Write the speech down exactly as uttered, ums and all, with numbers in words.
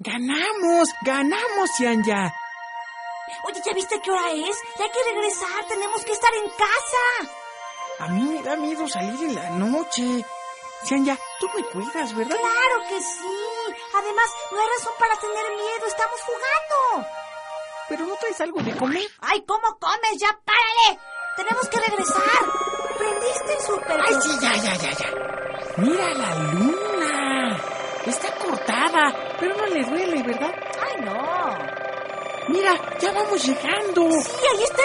¡Ganamos! ¡Ganamos, Xianya! Oye, ¿ya viste qué hora es? Ya hay que regresar, tenemos que estar en casa. A mí me da miedo salir en la noche. Xianya, tú me cuidas, ¿verdad? Claro que sí. Además, no hay razón para tener miedo, estamos jugando. ¿Pero no traes algo de comer? ¡Ay, cómo comes! ¡Ya párale! Tenemos que regresar. ¿Prendiste el súper? ¡Ay, sí, ya, ya, ya, ya! ¡Mira la luna! Está cortada, pero no le duele, ¿verdad? ¡Ay, no! ¡Mira, ya vamos llegando! Sí, ahí está